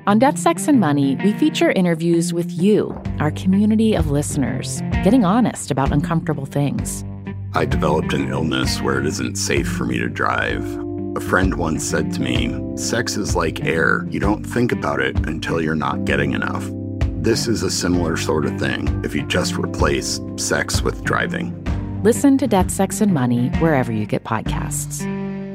On Death, Sex, and Money, we feature interviews with you, our community of listeners, getting honest about uncomfortable things. I developed an illness where it isn't safe for me to drive. A friend once said to me, "Sex is like air. You don't think about it until you're not getting enough." This is a similar sort of thing if you just replace sex with driving. Listen to Death, Sex, and Money wherever you get podcasts.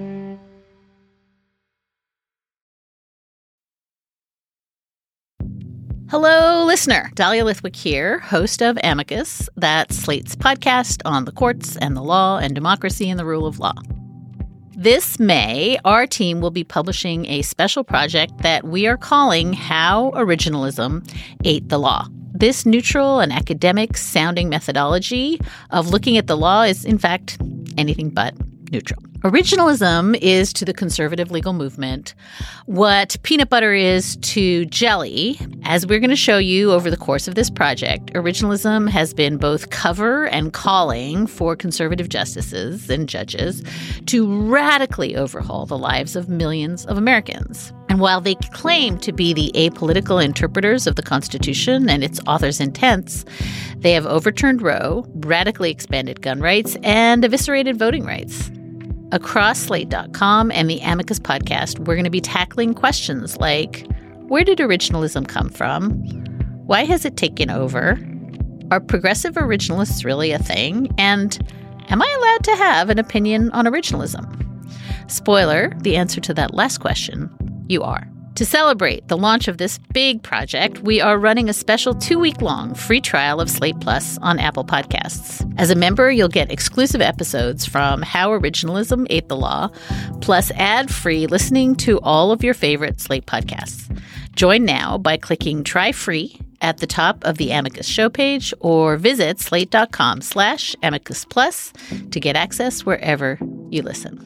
Hello, listener. Dahlia Lithwick here, host of Amicus, that's Slate's podcast on the courts and the law and democracy and the rule of law. This May, our team will be publishing a special project that we are calling How Originalism Ate the Law. This neutral and academic-sounding methodology of looking at the law is, in fact, anything but neutral. Originalism is to the conservative legal movement what peanut butter is to jelly. As we're going to show you over the course of this project, originalism has been both cover and calling for conservative justices and judges to radically overhaul the lives of millions of Americans. And while they claim to be the apolitical interpreters of the Constitution and its author's intents, they have overturned Roe, radically expanded gun rights, and eviscerated voting rights. Across Slate.com and the Amicus podcast, we're going to be tackling questions like, where did originalism come from? Why has it taken over? Are progressive originalists really a thing? And am I allowed to have an opinion on originalism? Spoiler, the answer to that last question, you are. To celebrate the launch of this big project, we are running a special 2-week-long free trial of Slate Plus on Apple Podcasts. As a member, you'll get exclusive episodes from How Originalism Ate the Law, plus ad-free listening to all of your favorite Slate podcasts. Join now by clicking Try Free at the top of the Amicus show page or visit slate.com/Amicus Plus to get access wherever you listen.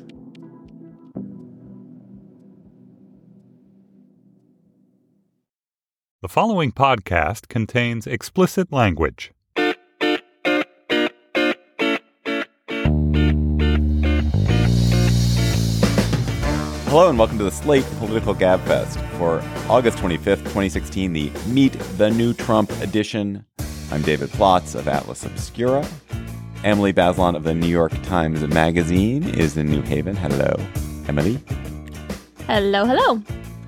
The following podcast contains explicit language. Hello and welcome to the Slate Political Gabfest for August 25th, 2016, the Meet the New Trump edition. I'm David Plotz of Atlas Obscura. Emily Bazelon of the New York Times Magazine is in New Haven. Hello, Emily. Hello, hello.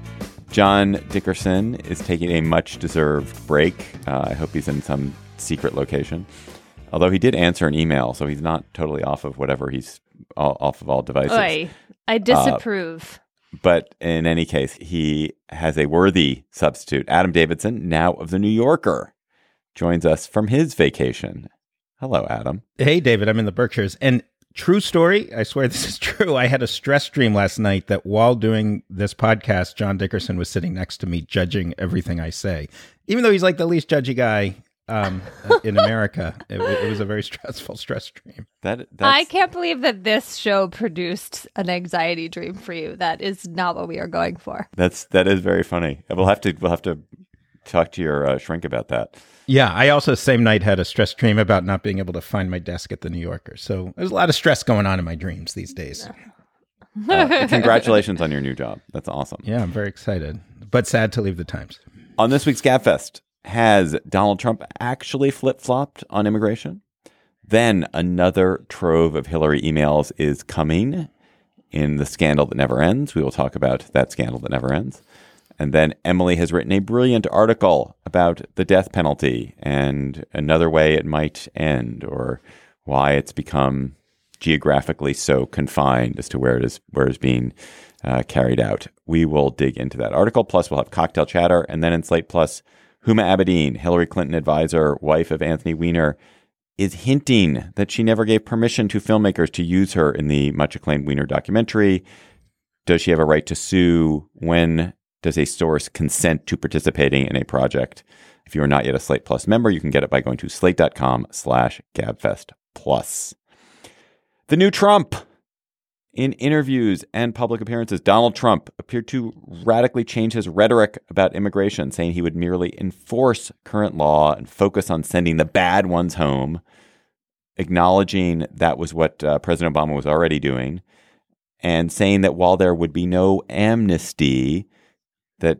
John Dickerson is taking a much-deserved break. I hope he's in some secret location. Although he did answer an email, so he's not totally off of whatever he's off of all devices. Oy, I disapprove. But in any case, he has a worthy substitute. Adam Davidson, now of The New Yorker, joins us from his vacation. Hello, Adam. Hey, David. I'm in the Berkshires. And true story, I swear this is true. I had a stress dream last night that while doing this podcast, John Dickerson was sitting next to me judging everything I say. Even though he's like the least judgy guy in America, it was a very stressful stress dream. I can't believe that this show produced an anxiety dream for you. That is not what we are going for. That is very funny. We'll have to talk to your shrink about that. Yeah, I also same night had a stress dream about not being able to find my desk at the New Yorker. So there's a lot of stress going on in my dreams these days. Congratulations on your new job. That's awesome. Yeah, I'm very excited, but sad to leave the Times. On this week's Gabfest, has Donald Trump actually flip-flopped on immigration? Then another trove of Hillary emails is coming in the scandal that never ends. We will talk about that scandal that never ends. And then Emily has written a brilliant article about the death penalty and another way it might end, or why it's become geographically so confined as to where it is being carried out. We will dig into that article. Plus, we'll have cocktail chatter. And then in Slate Plus, Huma Abedin, Hillary Clinton advisor, wife of Anthony Weiner, is hinting that she never gave permission to filmmakers to use her in the much acclaimed Weiner documentary. Does she have a right to sue? When does a source consent to participating in a project? If you are not yet a Slate Plus member, you can get it by going to slate.com/GabFestPlus. The new Trump. In interviews and public appearances, Donald Trump appeared to radically change his rhetoric about immigration, saying he would merely enforce current law and focus on sending the bad ones home, acknowledging that was what President Obama was already doing, and saying that while there would be no amnesty, that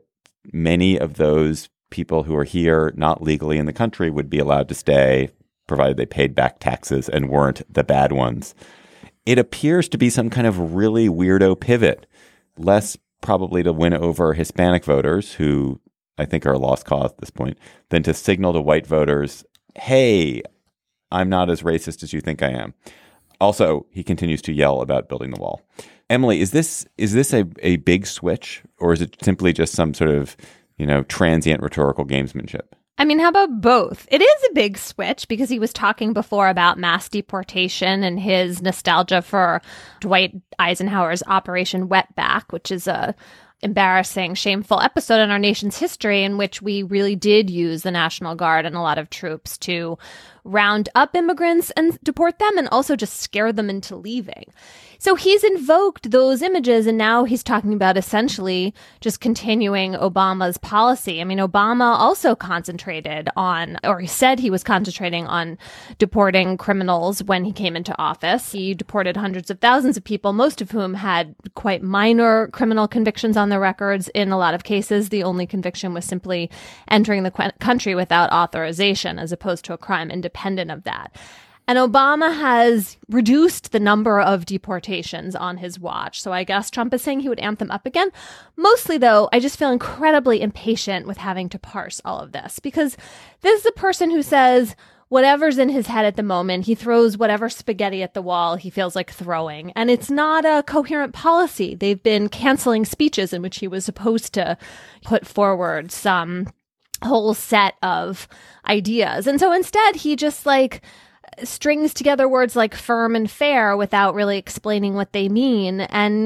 many of those people who are here not legally in the country would be allowed to stay, provided they paid back taxes and weren't the bad ones. It appears to be some kind of really weirdo pivot, less probably to win over Hispanic voters, who I think are a lost cause at this point, than to signal to white voters, hey, I'm not as racist as you think I am. Also, he continues to yell about building the wall. Emily, is this a big switch, or is it simply just some sort of, transient rhetorical gamesmanship? I mean, how about both? It is a big switch because he was talking before about mass deportation and his nostalgia for Dwight Eisenhower's Operation Wetback, which is a embarrassing, shameful episode in our nation's history in which we really did use the National Guard and a lot of troops to round up immigrants and deport them and also just scare them into leaving. So he's invoked those images, and now he's talking about essentially just continuing Obama's policy. I mean, Obama also concentrated on, or he said he was concentrating on deporting criminals when he came into office. He deported hundreds of thousands of people, most of whom had quite minor criminal convictions on their records. In a lot of cases, the only conviction was simply entering the country without authorization, as opposed to a crime independent of that. And Obama has reduced the number of deportations on his watch. So I guess Trump is saying he would amp them up again. Mostly, though, I just feel incredibly impatient with having to parse all of this, because this is a person who says whatever's in his head at the moment, he throws whatever spaghetti at the wall he feels like throwing. And it's not a coherent policy. They've been canceling speeches in which he was supposed to put forward some whole set of ideas. And so instead, he just strings together words like firm and fair without really explaining what they mean. And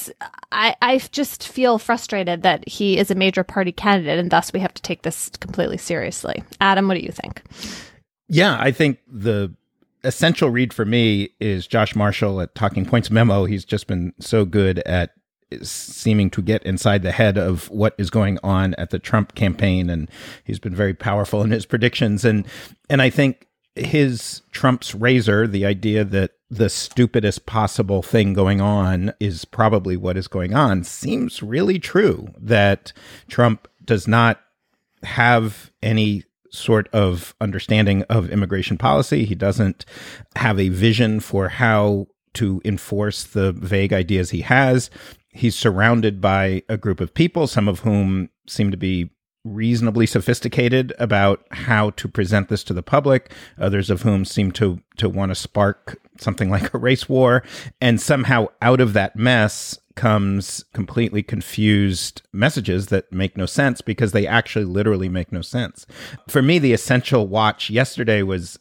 I just feel frustrated that he is a major party candidate, and thus we have to take this completely seriously. Adam, what do you think? Yeah, I think the essential read for me is Josh Marshall at Talking Points Memo. He's just been so good at seeming to get inside the head of what is going on at the Trump campaign, and he's been very powerful in his predictions. And I think Trump's razor, the idea that the stupidest possible thing going on is probably what is going on, seems really true, that Trump does not have any sort of understanding of immigration policy. He doesn't have a vision for how to enforce the vague ideas he has. He's surrounded by a group of people, some of whom seem to be reasonably sophisticated about how to present this to the public, others of whom seem to want to spark something like a race war. And somehow out of that mess comes completely confused messages that make no sense, because they actually literally make no sense. For me, the essential watch yesterday was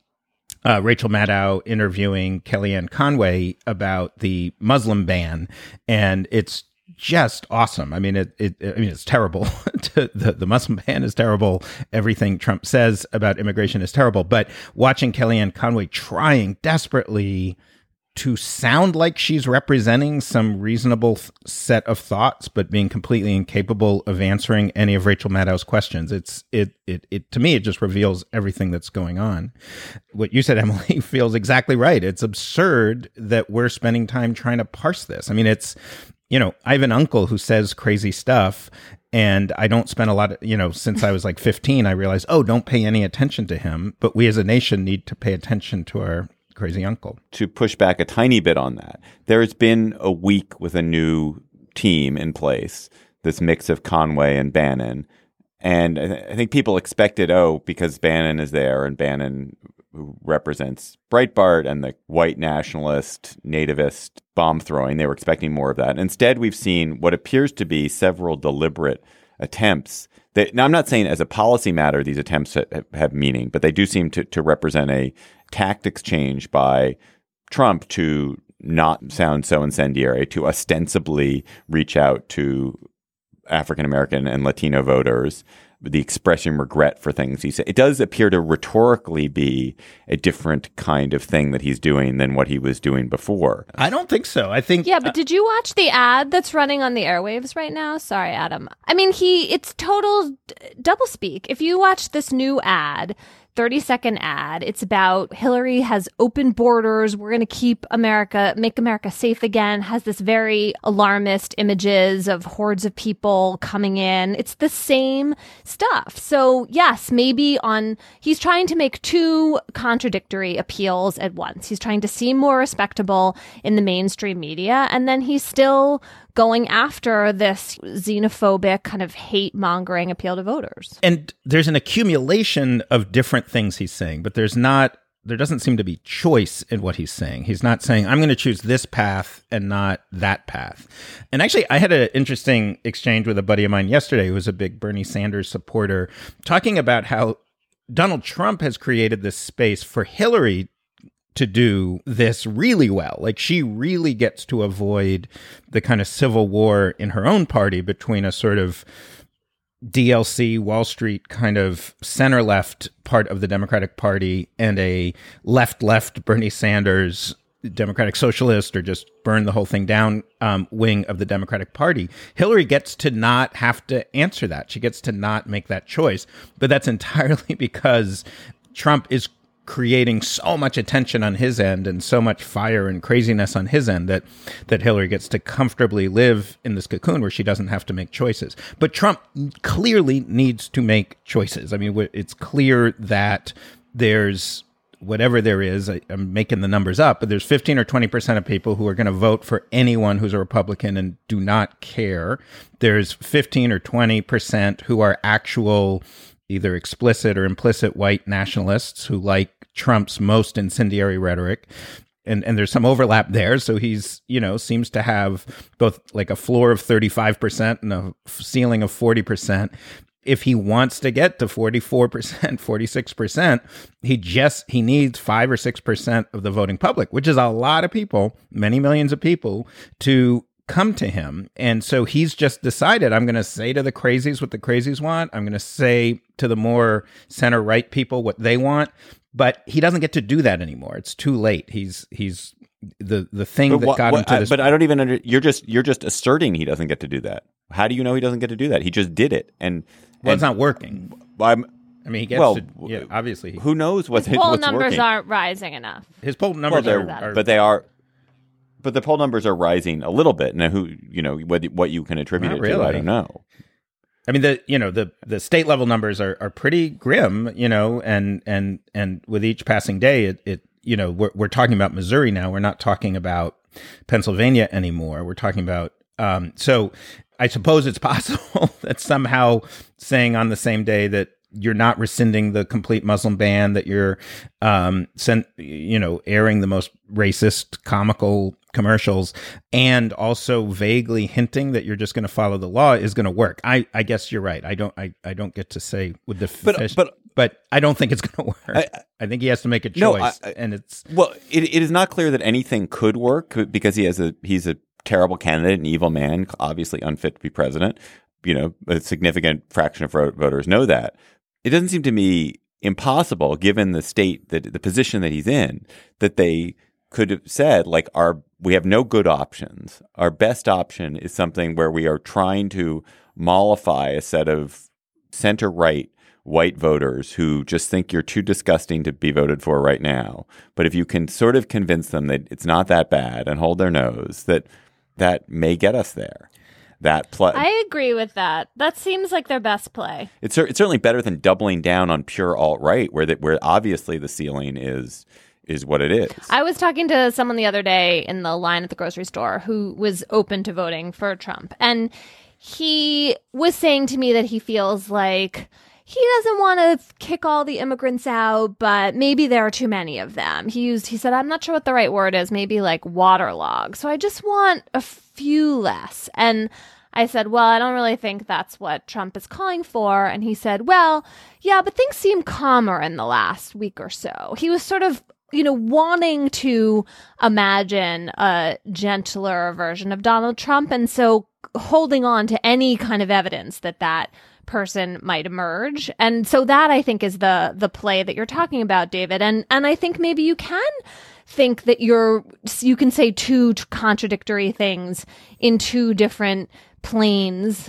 Rachel Maddow interviewing Kellyanne Conway about the Muslim ban, and it's just awesome. I mean, it's terrible. The Muslim ban is terrible. Everything Trump says about immigration is terrible. But watching Kellyanne Conway trying desperately to sound like she's representing some reasonable set of thoughts, but being completely incapable of answering any of Rachel Maddow's questions. It to me, it just reveals everything that's going on. What you said, Emily, feels exactly right. It's absurd that we're spending time trying to parse this. I mean, I have an uncle who says crazy stuff, and I don't spend a lot of, since I was like 15, I realized, don't pay any attention to him. But we as a nation need to pay attention to our crazy uncle. To push back a tiny bit on that, there has been a week with a new team in place, this mix of Conway and Bannon. And I think people expected, because Bannon is there, and Bannon, who represents Breitbart and the white nationalist, nativist bomb throwing, they were expecting more of that. Instead, we've seen what appears to be several deliberate attempts. Now, I'm not saying as a policy matter these attempts have meaning, but they do seem to represent a tactics change by Trump to not sound so incendiary, to ostensibly reach out to African-American and Latino voters, the expressing regret for things he said. It does appear to rhetorically be a different kind of thing that he's doing than what he was doing before. I don't think so. I think... Yeah, but did you watch the ad that's running on the airwaves right now? Sorry, Adam. I mean, it's total doublespeak. If you watch this new ad, 30-second ad. It's about Hillary has open borders. We're going to make America safe again. Has this very alarmist images of hordes of people coming in. It's the same stuff. So yes, maybe he's trying to make two contradictory appeals at once. He's trying to seem more respectable in the mainstream media, and then he's still going after this xenophobic kind of hate-mongering appeal to voters. And there's an accumulation of different things he's saying, but there doesn't seem to be choice in what he's saying. He's not saying, I'm going to choose this path and not that path. And actually, I had an interesting exchange with a buddy of mine yesterday who was a big Bernie Sanders supporter, talking about how Donald Trump has created this space for Hillary to do this really well. Like, she really gets to avoid the kind of civil war in her own party between a sort of DLC, Wall Street kind of center-left part of the Democratic Party and a left-left Bernie Sanders, Democratic Socialist, or just burn the whole thing down wing of the Democratic Party. Hillary gets to not have to answer that. She gets to not make that choice. But that's entirely because Trump is creating so much attention on his end and so much fire and craziness on his end that Hillary gets to comfortably live in this cocoon where she doesn't have to make choices. But Trump clearly needs to make choices. I mean, it's clear that there's whatever there is, I'm making the numbers up, but there's 15 or 20% of people who are going to vote for anyone who's a Republican and do not care. There's 15 or 20% who are actual either explicit or implicit white nationalists who like Trump's most incendiary rhetoric. And there's some overlap there. So he's, seems to have both like a floor of 35% and a ceiling of 40%. If he wants to get to 44%, 46%, he needs 5 or 6% of the voting public, which is a lot of people, many millions of people, to come to him. And so he's just decided, I'm going to say to the crazies what the crazies want. I'm going to say to the more center right people what they want. But he doesn't get to do that anymore. It's too late. He's the thing that got him to this. But I don't even you're just asserting he doesn't get to do that. How do you know he doesn't get to do that? He just did it, and it's not working. I mean, he gets obviously. Who knows what his poll numbers working. Aren't rising enough. His poll numbers are, but they are. But the poll numbers are rising a little bit. Now, what you can attribute it to, I don't know. I mean, the state level numbers are pretty grim, and with each passing day, we're talking about Missouri now. We're not talking about Pennsylvania anymore. We're talking about so I suppose it's possible that somehow saying on the same day that you're not rescinding the complete Muslim ban, that you're airing the most racist, comical commercials, and also vaguely hinting that you're just going to follow the law is going to work. I guess you're right. I don't get to say with the but I don't think it's going to work. I think he has to make a choice, and it's it is not clear that anything could work because he's a terrible candidate, an evil man, obviously unfit to be president. A significant fraction of voters know that. It doesn't seem to me impossible, given the state, the position that he's in, that they could have said, like, we have no good options. Our best option is something where we are trying to mollify a set of center-right white voters who just think you're too disgusting to be voted for right now. But if you can sort of convince them that it's not that bad and hold their nose, that may get us there. I agree with that. That seems like their best play. It's certainly better than doubling down on pure alt-right, where obviously the ceiling is what it is. I was talking to someone the other day in the line at the grocery store who was open to voting for Trump. And he was saying to me that he feels like he doesn't want to kick all the immigrants out, but maybe there are too many of them. He said, I'm not sure what the right word is, maybe like waterlogged. So I just want a few less. And I said, well, I don't really think that's what Trump is calling for. And he said, well, yeah, but things seem calmer in the last week or so. He was sort of, wanting to imagine a gentler version of Donald Trump. And so holding on to any kind of evidence that person might emerge. And so that, I think, is the play that you're talking about, David. And I think maybe you can think that you can say two contradictory things in two different planes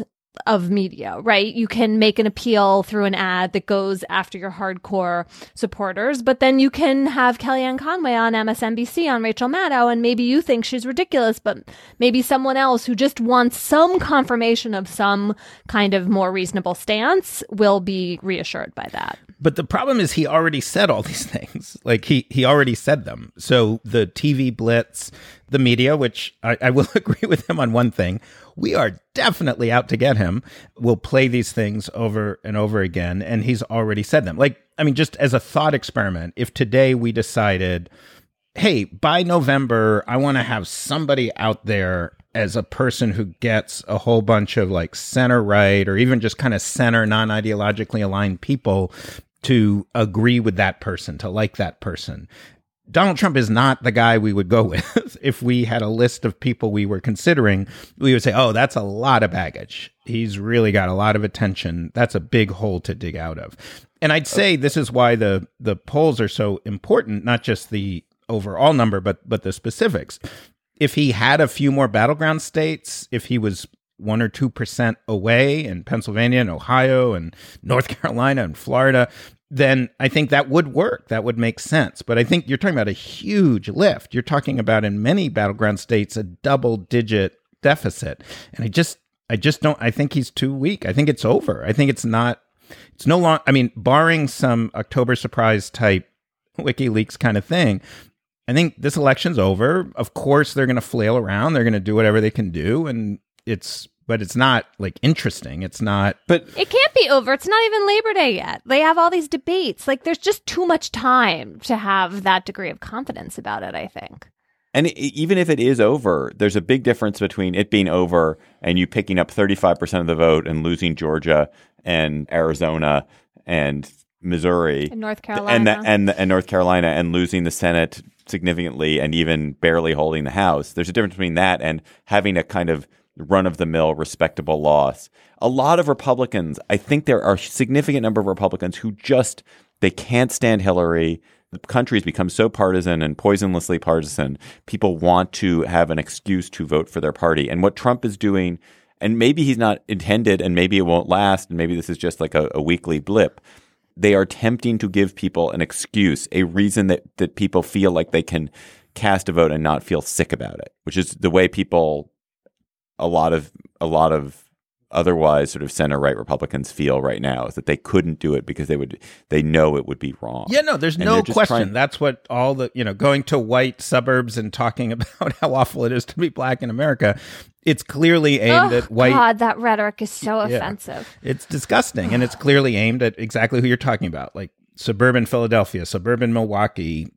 of media, right? You can make an appeal through an ad that goes after your hardcore supporters, but then you can have Kellyanne Conway on MSNBC on Rachel Maddow, and maybe you think she's ridiculous, but maybe someone else who just wants some confirmation of some kind of more reasonable stance will be reassured by that. But the problem is he already said all these things. Like he already said them. So the TV blitz, the media, which I will agree with him on one thing, we are definitely out to get him, will play these things over and over again. And he's already said them. Like, I mean, just as a thought experiment, if today we decided, hey, by November, I want to have somebody out there as a person who gets a whole bunch of like center right or even just kind of center non-ideologically aligned people to agree with that person, to like that person. Donald Trump is not the guy we would go with. If we had a list of people we were considering, we would say, oh, that's a lot of baggage. He's really got a lot of attention. That's a big hole to dig out of. And I'd say this is why the polls are so important, not just the overall number, but the specifics. If he had a few more battleground states, if he was 1 or 2% away in Pennsylvania and Ohio and North Carolina and Florida, then I think that would work. That would make sense. But I think you're talking about a huge lift. You're talking about, in many battleground states, a double-digit deficit. And I just don't, I think he's too weak. I think it's over. I think it's no longer, I mean, barring some October surprise type WikiLeaks kind of thing, I think this election's over. Of course, they're going to flail around. They're going to do whatever they can do. But it's not like interesting. It's not. But it can't be over. It's not even Labor Day yet. They have all these debates. Like, there's just too much time to have that degree of confidence about it, I think. And even if it is over, there's a big difference between it being over and you picking up 35% of the vote and losing Georgia and Arizona and Missouri and North Carolina and North Carolina and losing the Senate significantly and even barely holding the House. There's a difference between that and having a kind of run-of-the-mill respectable loss. A lot of Republicans, I think there are a significant number of Republicans who they can't stand Hillary. The country's become so partisan and poisonlessly partisan. People want to have an excuse to vote for their party. And what Trump is doing, and maybe he's not intended and maybe it won't last and maybe this is just like a weekly blip, they are attempting to give people an excuse, a reason that people feel like they can cast a vote and not feel sick about it, which is the way people, a lot of otherwise sort of center-right Republicans feel right now, is that they couldn't do it because they know it would be wrong. Yeah, no, there's no question. That's what all the, going to white suburbs and talking about how awful it is to be black in America. It's clearly aimed at white. God, that rhetoric is so offensive. It's disgusting. And it's clearly aimed at exactly who you're talking about, like suburban Philadelphia, suburban Milwaukee,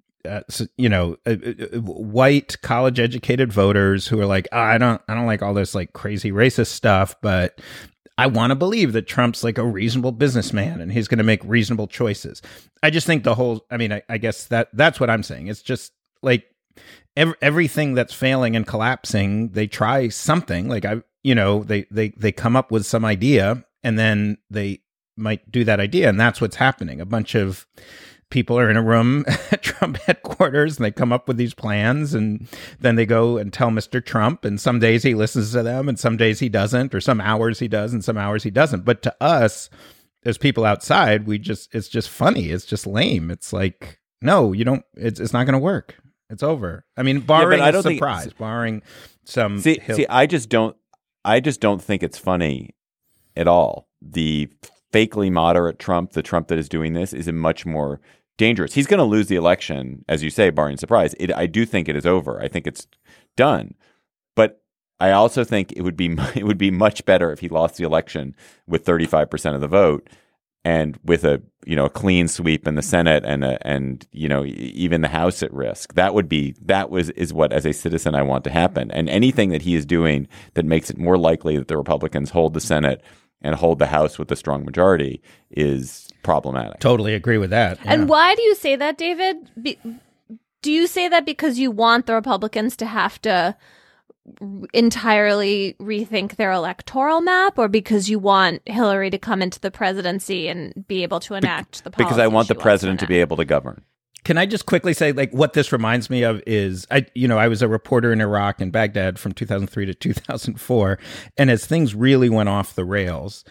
white college educated voters who are like, I don't like all this like crazy racist stuff, but I want to believe that Trump's like a reasonable businessman and he's going to make reasonable choices. I just think I guess that's what I'm saying. It's just like everything that's failing and collapsing, they try something like they come up with some idea and then they might do that idea. And that's what's happening. A bunch of people are in a room at Trump headquarters and they come up with these plans and then they go and tell Mr. Trump, and some days he listens to them and some days he doesn't, or some hours he does and some hours he doesn't. But to us, as people outside, it's just funny. It's just lame. It's like, no, you don't, it's not going to work. It's over. I mean, barring a surprise, barring some. See, I just don't think it's funny at all. The fakely moderate Trump, the Trump that is doing this, is a much more dangerous. He's going to lose the election, as you say, barring surprise. I do think it is over. I think it's done. But I also think it would be much better if he lost the election with 35% of the vote and with a clean sweep in the Senate and even the House at risk. Is what, as a citizen, I want to happen. And anything that he is doing that makes it more likely that the Republicans hold the Senate and hold the House with a strong majority is problematic. Totally agree with that. Yeah. And why do you say that, David? Do you say that because you want the Republicans to have to entirely rethink their electoral map, or because you want Hillary to come into the presidency and be able to enact the policies? Because I want the president to be able to govern. Can I just quickly say, like, what this reminds me of is, I was a reporter in Iraq and Baghdad from 2003 to 2004. And as things really went off the rails,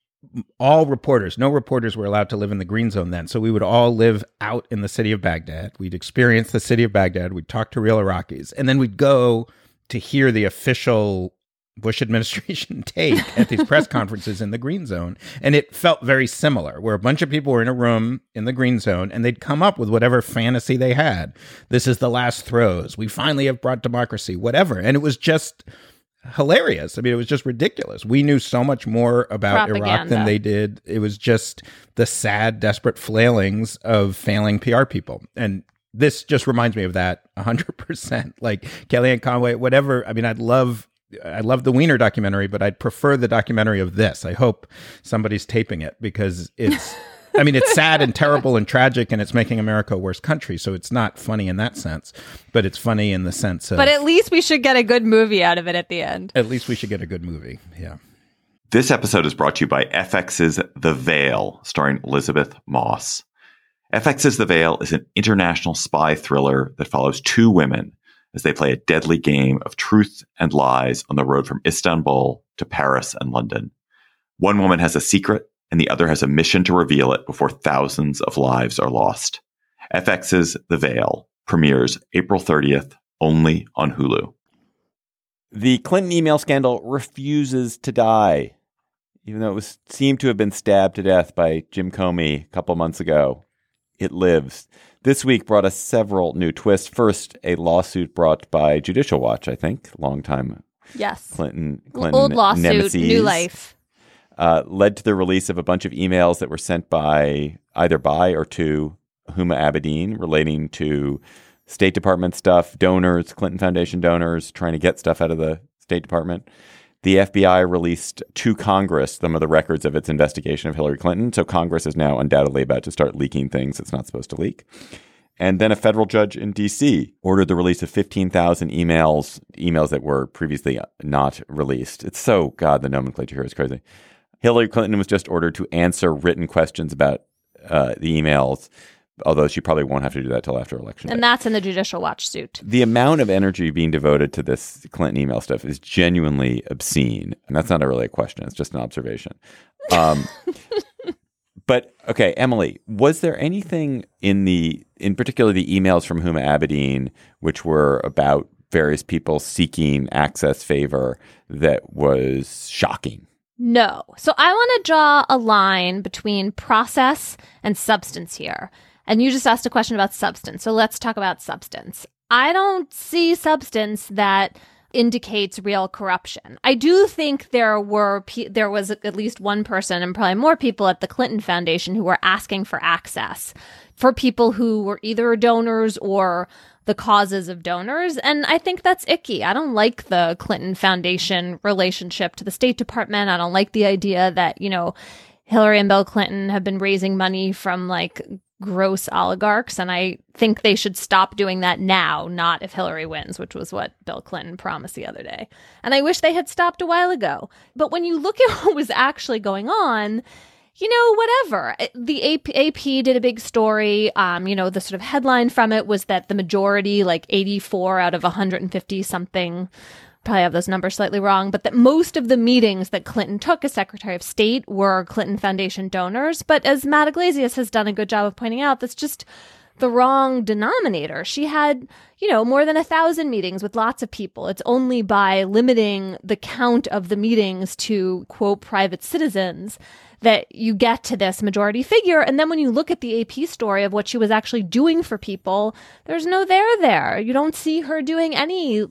no reporters were allowed to live in the green zone then. So we would all live out in the city of Baghdad. We'd experience the city of Baghdad. We'd talk to real Iraqis. And then we'd go to hear the official Bush administration take at these press conferences in the green zone. And it felt very similar, where a bunch of people were in a room in the green zone and they'd come up with whatever fantasy they had. This is the last throes. We finally have brought democracy, whatever. And it was just hilarious. I mean, it was just ridiculous. We knew so much more about Iraq than they did. It was just the sad, desperate flailings of failing PR people. And this just reminds me of that 100%. Like Kellyanne Conway, whatever. I mean, I love the Wiener documentary, but I'd prefer the documentary of this. I hope somebody's taping it because it's sad and terrible and tragic, and it's making America a worse country. So it's not funny in that sense, but it's funny in the sense of... But at least we should get a good movie out of it at the end. At least we should get a good movie, yeah. This episode is brought to you by FX's The Veil, starring Elizabeth Moss. FX's The Veil is an international spy thriller that follows two women as they play a deadly game of truth and lies on the road from Istanbul to Paris and London. One woman has a secret, and the other has a mission to reveal it before thousands of lives are lost. FX's The Veil premieres April 30th, only on Hulu. The Clinton email scandal refuses to die, even though it seemed to have been stabbed to death by Jim Comey a couple months ago. It lives. This week brought us several new twists. First, a lawsuit brought by Judicial Watch, I think, longtime Clinton old lawsuit, nemesis, new life. Led to the release of a bunch of emails that were sent either by or to Huma Abedin relating to State Department stuff, donors, Clinton Foundation donors, trying to get stuff out of the State Department. The FBI released to Congress some of the records of its investigation of Hillary Clinton. So Congress is now undoubtedly about to start leaking things it's not supposed to leak. And then a federal judge in D.C. ordered the release of 15,000 emails that were previously not released. It's so, God, the nomenclature here is crazy. Hillary Clinton was just ordered to answer written questions about the emails, although she probably won't have to do that till after election day. And that's in the Judicial Watch suit. The amount of energy being devoted to this Clinton email stuff is genuinely obscene. And that's not really a question. It's just an observation. But, okay, Emily, was there anything in particular the emails from Huma Abedin, which were about various people seeking access favor, that was shocking? No. So I want to draw a line between process and substance here. And you just asked a question about substance. So let's talk about substance. I don't see substance that indicates real corruption. I do think there was at least one person and probably more people at the Clinton Foundation who were asking for access for people who were either donors or the causes of donors. And I think that's icky. I don't like the Clinton Foundation relationship to the State Department. I don't like the idea that, Hillary and Bill Clinton have been raising money from gross oligarchs. And I think they should stop doing that now, not if Hillary wins, which was what Bill Clinton promised the other day. And I wish they had stopped a while ago. But when you look at what was actually going on, whatever. The AP did a big story. The sort of headline from it was that the majority, 84 out of 150 something, probably have those numbers slightly wrong, but that most of the meetings that Clinton took as Secretary of State were Clinton Foundation donors. But as Matt Iglesias has done a good job of pointing out, that's just the wrong denominator. She had, more than 1,000 meetings with lots of people. It's only by limiting the count of the meetings to, quote, private citizens that you get to this majority figure. And then when you look at the AP story of what she was actually doing for people, there's no there. You don't see her doing any,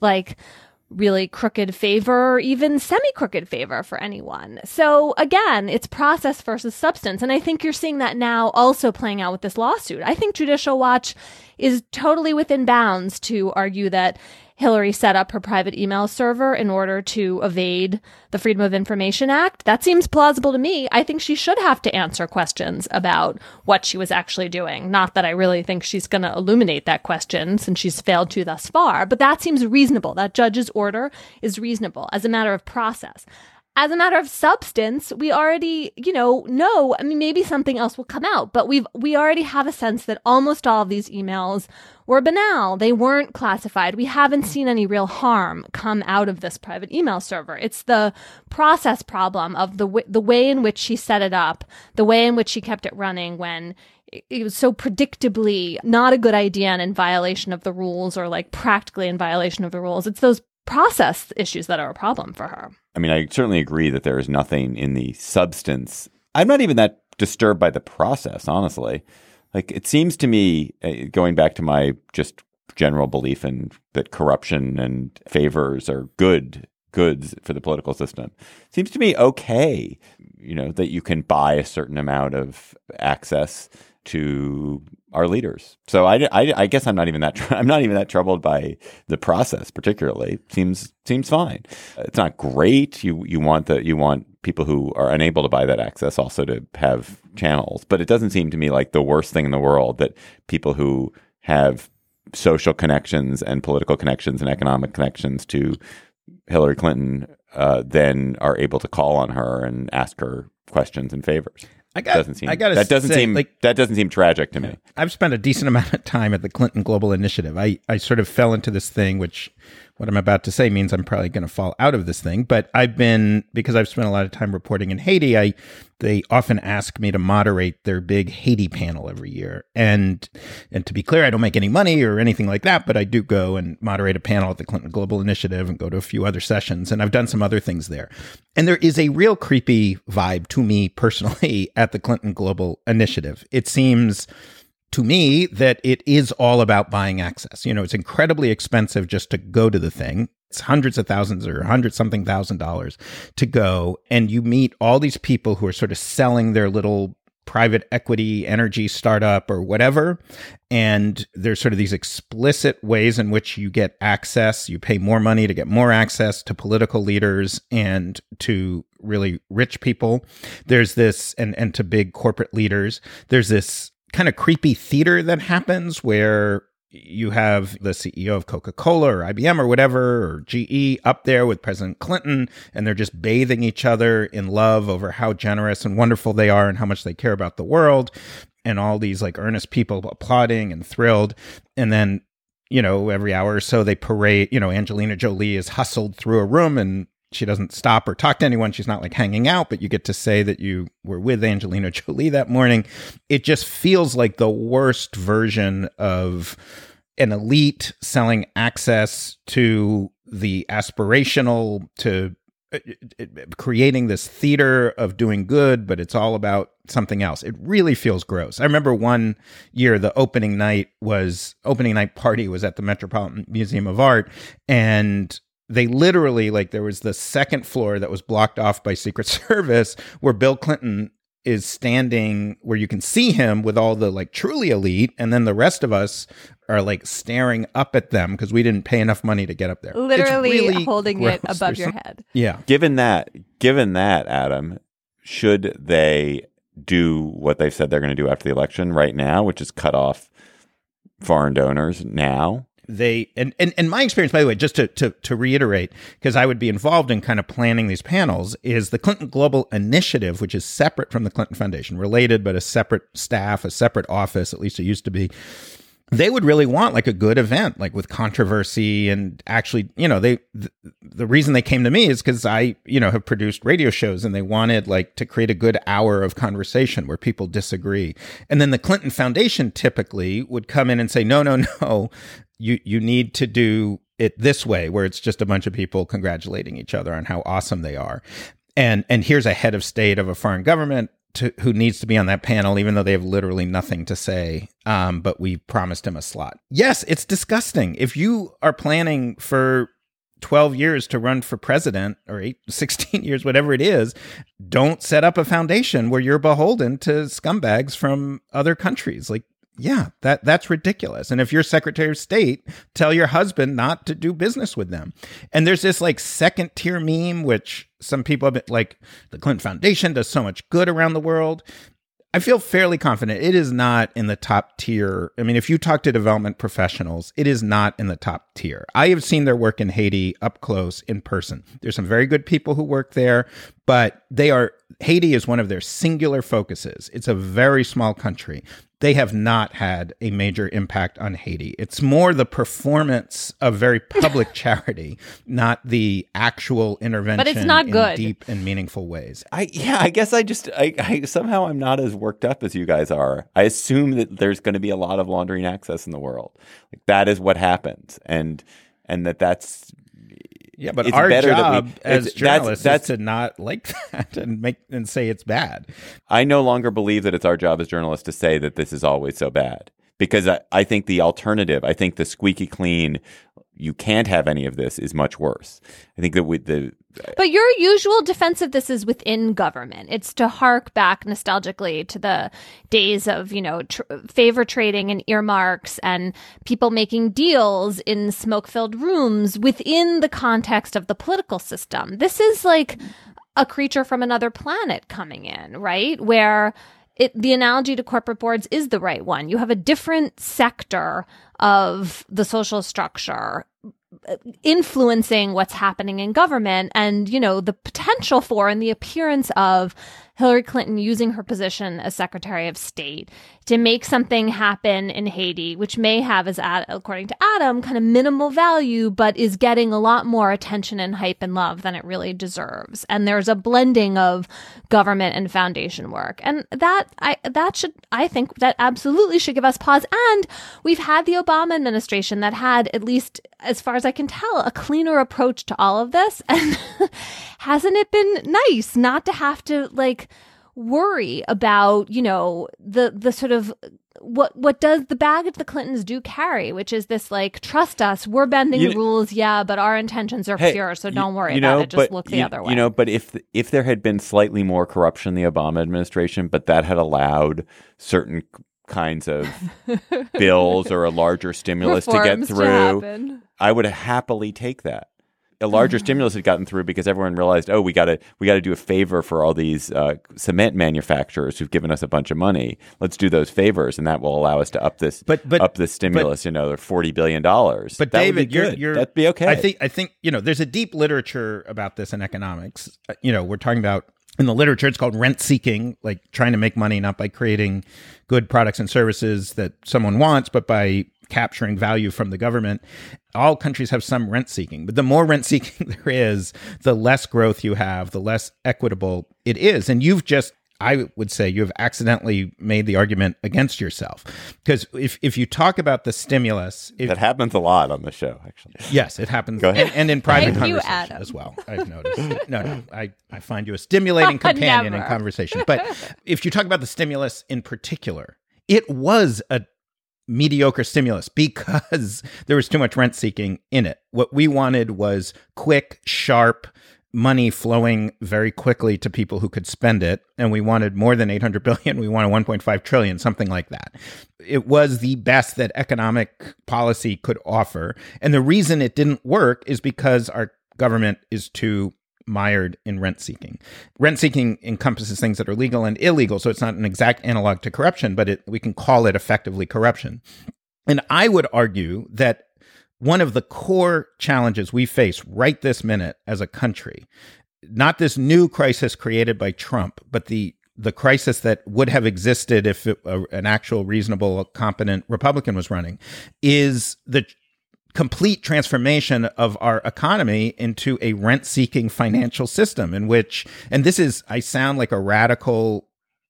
really crooked favor or even semi-crooked favor for anyone. So again, it's process versus substance. And I think you're seeing that now also playing out with this lawsuit. I think Judicial Watch is totally within bounds to argue that Hillary set up her private email server in order to evade the Freedom of Information Act. That seems plausible to me. I think she should have to answer questions about what she was actually doing. Not that I really think she's going to illuminate that question since she's failed to thus far, but that seems reasonable. That judge's order is reasonable as a matter of process. as a matter of substance, we already, know, I mean, maybe something else will come out, but we already have a sense that almost all of these emails were banal. They weren't classified. We haven't seen any real harm come out of this private email server. It's the process problem of the way in which she set it up, the way in which she kept it running when it was so predictably not a good idea and in violation of the rules, or like practically in violation of the rules. It's those process issues that are a problem for her. I mean, I certainly agree that there is nothing in the substance. I'm not even that disturbed by the process, honestly. Like, it seems to me, going back to my just general belief in that corruption and favors are goods for the political system, seems to me okay, that you can buy a certain amount of access to our leaders. So I guess I'm not even that troubled by the process particularly. Seems fine. It's not great. You want people who are unable to buy that access also to have channels, but it doesn't seem to me like the worst thing in the world that people who have social connections and political connections and economic connections to Hillary Clinton then are able to call on her and ask her questions and favors. That doesn't seem tragic to me. I've spent a decent amount of time at the Clinton Global Initiative. I sort of fell into this thing, which what I'm about to say means I'm probably going to fall out of this thing. But because I've spent a lot of time reporting in Haiti, they often ask me to moderate their big Haiti panel every year. And to be clear, I don't make any money or anything like that, but I do go and moderate a panel at the Clinton Global Initiative and go to a few other sessions. And I've done some other things there. And there is a real creepy vibe to me personally at the Clinton Global Initiative. It seems to me that it is all about buying access. It's incredibly expensive just to go to the thing. It's hundreds of thousands or $100-something thousand to go. And you meet all these people who are sort of selling their little private equity energy startup or whatever. And there's sort of these explicit ways in which you get access. You pay more money to get more access to political leaders and to really rich people. There's this, and to big corporate leaders. There's this kind of creepy theater that happens where you have the CEO of Coca-Cola or IBM or whatever, or GE up there with President Clinton, and they're just bathing each other in love over how generous and wonderful they are and how much they care about the world. And all these like earnest people applauding and thrilled. And then, every hour or so they parade, Angelina Jolie is hustled through a room and she doesn't stop or talk to anyone. She's not like hanging out, but you get to say that you were with Angelina Jolie that morning. It just feels like the worst version of an elite selling access to the aspirational, to creating this theater of doing good, but it's all about something else. It really feels gross. I remember one year the opening night party was at the Metropolitan Museum of Art, and they literally, there was the second floor that was blocked off by Secret Service where Bill Clinton is standing, where you can see him with all the truly elite, and then the rest of us are staring up at them because we didn't pay enough money to get up there. Literally really holding gross. it above your head. Yeah. Given that, Adam, should they do what they've said they're going to do after the election right now, which is cut off foreign donors now? They and my experience, by the way, just to reiterate, because I would be involved in kind of planning these panels, is the Clinton Global Initiative, which is separate from the Clinton Foundation, related, but a separate staff, a separate office, at least it used to be. They would really want a good event, with controversy, and actually, the reason they came to me is because I, have produced radio shows, and they wanted to create a good hour of conversation where people disagree. And then the Clinton Foundation typically would come in and say, no, you need to do it this way, where it's just a bunch of people congratulating each other on how awesome they are. And here's a head of state of a foreign government who needs to be on that panel, even though they have literally nothing to say, but we promised him a slot. Yes, it's disgusting. If you are planning for 12 years to run for president, or 16 years, whatever it is, don't set up a foundation where you're beholden to scumbags from other countries. Yeah, that's ridiculous. And if you're Secretary of State, tell your husband not to do business with them. And there's this second tier meme, which some people have been the Clinton Foundation does so much good around the world. I feel fairly confident it is not in the top tier. I mean, if you talk to development professionals, it is not in the top tier. I have seen their work in Haiti up close in person. There's some very good people who work there, but Haiti is one of their singular focuses. It's a very small country. They have not had a major impact on Haiti. It's more the performance of very public charity, not the actual intervention but it's not good. In deep and meaningful ways. I guess I somehow I'm not as worked up as you guys are. I assume that there's going to be a lot of laundering access in the world. Like, that is what happens, and that's. Yeah, but our job as journalists is to not like that and say it's bad. I no longer believe that it's our job as journalists to say that this is always so bad, because I think the alternative, I think the squeaky clean, you can't have any of this, is much worse. I think that But your usual defense of this is within government. It's to hark back nostalgically to the days of, favor trading and earmarks and people making deals in smoke-filled rooms within the context of the political system. This is like a creature from another planet coming in, right? Where the analogy to corporate boards is the right one. You have a different sector of the social structure influencing what's happening in government, and, the potential for and the appearance of Hillary Clinton using her position as Secretary of State to make something happen in Haiti, which may have, according to Adam, kind of minimal value, but is getting a lot more attention and hype and love than it really deserves. And there's a blending of government and foundation work. And I think that absolutely should give us pause. And we've had the Obama administration that had, at least as far as I can tell, a cleaner approach to all of this. And hasn't it been nice not to have to worry about, the sort of what does the baggage the Clintons do carry, which is this trust us, we're bending the rules, but our intentions are pure, so don't worry about it, just look the other way. But if there had been slightly more corruption in the Obama administration, but that had allowed certain kinds of bills or a larger stimulus to get through, I would happily take that. A larger stimulus had gotten through because everyone realized, we got to do a favor for all these cement manufacturers who've given us a bunch of money. Let's do those favors, and that will allow us to up this stimulus, $40 billion. But that David, that'd be okay. I think there's a deep literature about this in economics. We're talking about, in the literature, it's called rent seeking, like trying to make money not by creating good products and services that someone wants, but by capturing value from the government. All countries have some rent seeking, but the more rent seeking there is, the less growth you have, the less equitable it is. And I would say you have accidentally made the argument against yourself. Because if you talk about the stimulus... that happens a lot on the show, actually. Yes, it happens. Go ahead. And in private conversation as well, I've noticed. No, I find you a stimulating companion in conversation. But if you talk about the stimulus in particular, it was a mediocre stimulus because there was too much rent seeking in it. What we wanted was quick, sharp money flowing very quickly to people who could spend it. And we wanted more than $800 billion. We wanted $1.5 trillion, something like that. It was the best that economic policy could offer. And the reason it didn't work is because our government is too mired in rent seeking. Rent seeking encompasses things that are legal and illegal, so it's not an exact analog to corruption, but we can call it effectively corruption. And I would argue that one of the core challenges we face right this minute as a country, not this new crisis created by Trump, but the crisis that would have existed if an actual reasonable, competent Republican was running, is the complete transformation of our economy into a rent-seeking financial system in which, and this is, I sound like a radical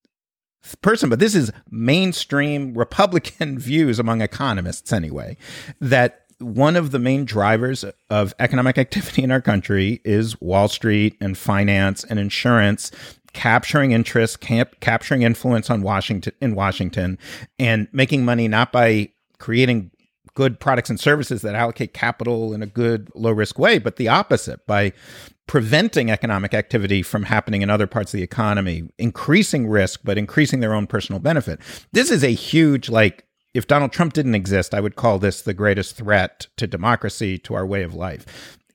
person, but this is mainstream Republican views among economists anyway, that one of the main drivers of economic activity in our country is Wall Street and finance and insurance capturing interest, capturing influence in Washington, and making money not by creating good products and services that allocate capital in a good, low-risk way, but the opposite, by preventing economic activity from happening in other parts of the economy, increasing risk, but increasing their own personal benefit. This is a huge, if Donald Trump didn't exist, I would call this the greatest threat to democracy, to our way of life. And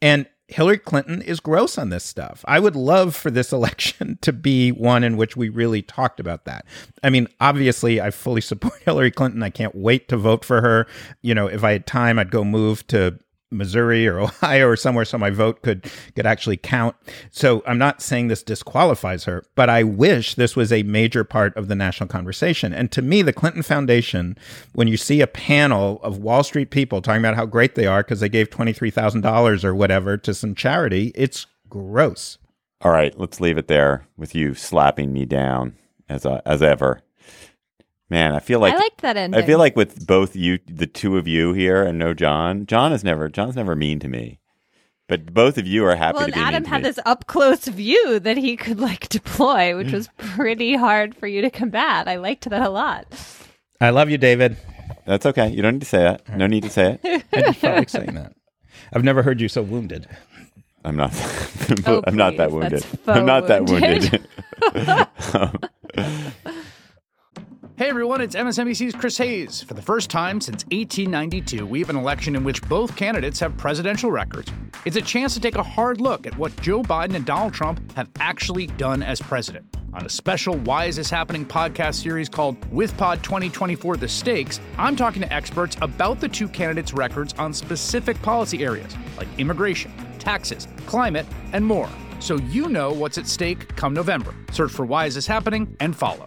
Hillary Clinton is gross on this stuff. I would love for this election to be one in which we really talked about that. I mean, obviously, I fully support Hillary Clinton. I can't wait to vote for her. You know, if I had time, I'd go move to Missouri or Ohio or somewhere so my vote could actually count. So I'm not saying this disqualifies her, but I wish this was a major part of the national conversation. And to me, the Clinton Foundation, when you see a panel of Wall Street people talking about how great they are because they gave $23,000 or whatever to some charity, it's gross. All right, let's leave it there with you slapping me down as ever. Man, I feel like I liked that ending. I feel like with both you, the two of you here, and no John. John's never mean to me, but both of you are happy to be mean Adam to had me. this up close view that he could deploy, which was pretty hard for you to combat. I liked that a lot. I love you, David. That's okay. You don't need to say that. No need to say it. I just felt like saying that. I've never heard you so wounded. I'm not. Oh, I'm not that please, wounded. that's I'm not that wounded. wounded. Hey everyone, it's MSNBC's Chris Hayes. For the first time since 1892, we have an election in which both candidates have presidential records. It's a chance to take a hard look at what Joe Biden and Donald Trump have actually done as president. On a special Why Is This Happening podcast series called WithPod 2024 The Stakes, I'm talking to experts about the two candidates' records on specific policy areas like immigration, taxes, climate, and more. So you know what's at stake come November. Search for Why Is This Happening and follow.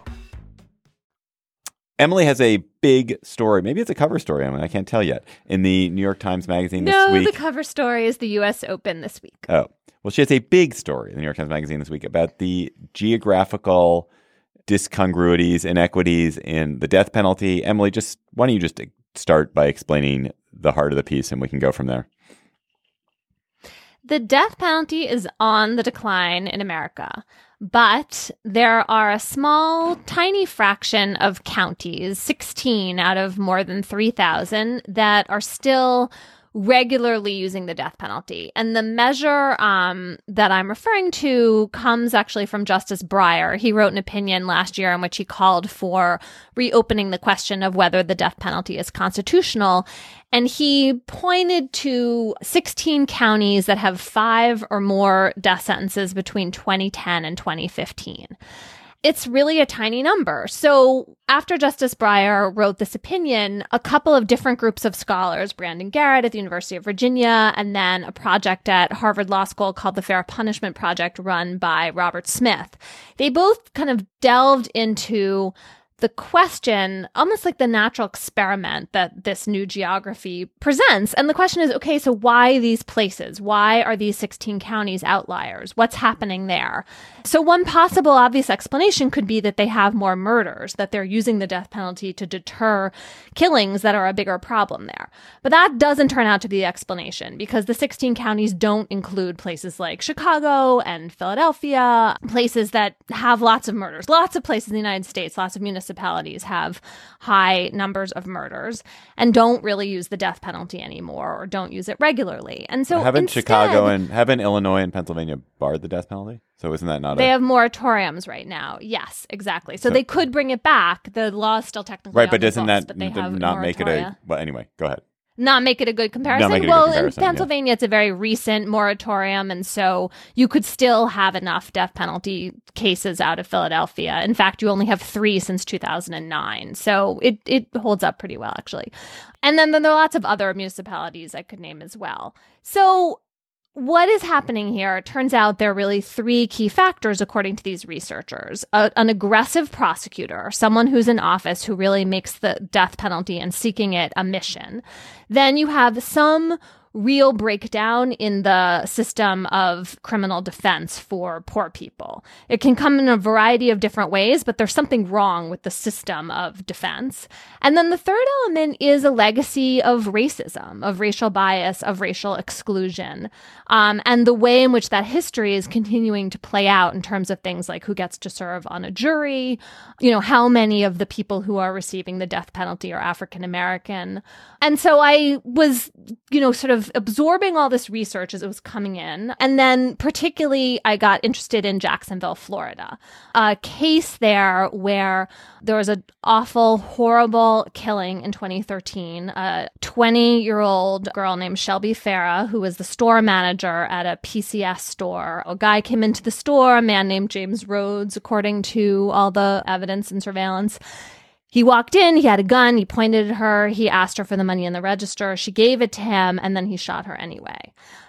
Emily has a big story. Maybe it's a cover story, Emily. I can't tell yet. In the New York Times Magazine this week. No, the cover story is the U.S. Open this week. Oh, well, she has a big story in the New York Times Magazine this week about the geographical discongruities, inequities in the death penalty. Emily, why don't you just start by explaining the heart of the piece and we can go from there. The death penalty is on the decline in America, but there are a small, tiny fraction of counties, 16 out of more than 3,000, that are still regularly using the death penalty. And the measure that I'm referring to comes actually from Justice Breyer. He wrote an opinion last year in which he called for reopening the question of whether the death penalty is constitutional. And he pointed to 16 counties that have 5 or more death sentences between 2010 and 2015. It's really a tiny number. So after Justice Breyer wrote this opinion, a couple of different groups of scholars, Brandon Garrett at the University of Virginia, and then a project at Harvard Law School called the Fair Punishment Project run by Robert Smith, they both kind of delved into the question, almost like the natural experiment that this new geography presents. And the question is, okay, so why these places? Why are these 16 counties outliers? What's happening there? So one possible obvious explanation could be that they have more murders, that they're using the death penalty to deter killings that are a bigger problem there. But that doesn't turn out to be the explanation, because the 16 counties don't include places like Chicago and Philadelphia, places that have lots of murders. Lots of places in the United States, lots of municipalities have high numbers of murders and don't really use the death penalty anymore, or don't use it regularly. And so haven't instead, Chicago and haven't Illinois and Pennsylvania barred the death penalty? So isn't that not they have moratoriums right now. Yes, exactly. So they could bring it back. The law is still technically right, on but the doesn't books, that but they have not make it moratoria. Well, anyway, go ahead. Not make it a good comparison? Not make it a Well, good comparison, in Pennsylvania, it's a very recent moratorium, and so you could still have enough death penalty cases out of Philadelphia. In fact, you only have 3 since 2009. So it holds up pretty well, actually. And then there are lots of other municipalities I could name as well. So what is happening here? It turns out there are really 3 key factors, according to these researchers. An aggressive prosecutor, someone who's in office who really makes the death penalty and seeking it a mission. Then you have some real breakdown in the system of criminal defense for poor people. It can come in a variety of different ways, but there's something wrong with the system of defense. And then the third element is a legacy of racism, of racial bias, of racial exclusion, and the way in which that history is continuing to play out in terms of things like who gets to serve on a jury, how many of the people who are receiving the death penalty are African American. And so I was, sort of of absorbing all this research as it was coming in. And then particularly I got interested in Jacksonville, Florida, a case there where there was an awful, horrible killing in 2013. A 20-year-old girl named Shelby Farah, who was the store manager at a PCS store. A guy came into the store, a man named James Rhodes, according to all the evidence and surveillance. He walked in, he had a gun, he pointed at her, he asked her for the money in the register, she gave it to him, and then he shot her anyway.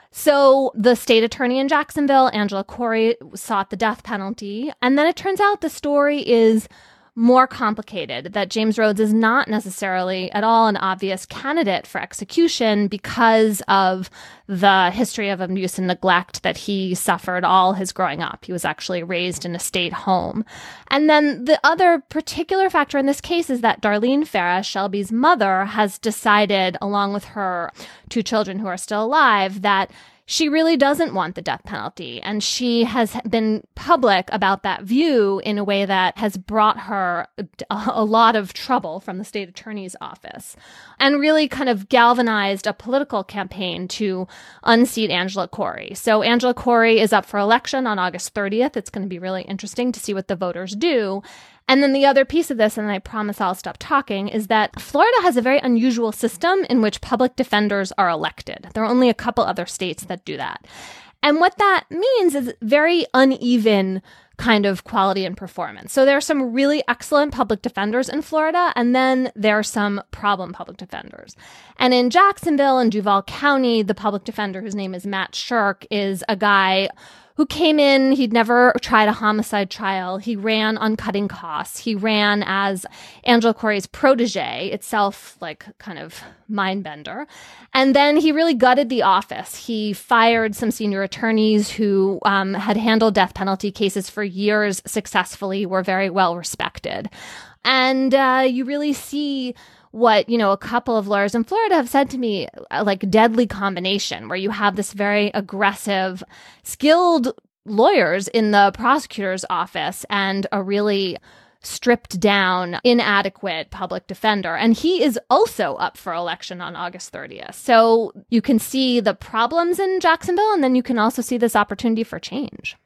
So the state attorney in Jacksonville, Angela Corey, sought the death penalty. And then it turns out the story is more complicated, that James Rhodes is not necessarily at all an obvious candidate for execution because of the history of abuse and neglect that he suffered all his growing up. He was actually raised in a state home. And then the other particular factor in this case is that Darlene Farah, Shelby's mother, has decided, along with her 2 children who are still alive, that she really doesn't want the death penalty. And she has been public about that view in a way that has brought her a lot of trouble from the state attorney's office and really kind of galvanized a political campaign to unseat Angela Corey. So Angela Corey is up for election on August 30th. It's going to be really interesting to see what the voters do. And then the other piece of this, and I promise I'll stop talking, is that Florida has a very unusual system in which public defenders are elected. There are only a couple other states that do that. And what that means is very uneven kind of quality and performance. So there are some really excellent public defenders in Florida, and then there are some problem public defenders. And in Jacksonville and Duval County, the public defender, whose name is Matt Shirk, is a guy who came in, he'd never tried a homicide trial. He ran on cutting costs. He ran as Angela Corey's protege, itself like kind of mind bender. And then he really gutted the office. He fired some senior attorneys who had handled death penalty cases for years successfully, were very well respected. And you really see what, a couple of lawyers in Florida have said to me, like deadly combination, where you have this very aggressive, skilled lawyers in the prosecutor's office and a really stripped down, inadequate public defender. And he is also up for election on August 30th. So you can see the problems in Jacksonville, and then you can also see this opportunity for change.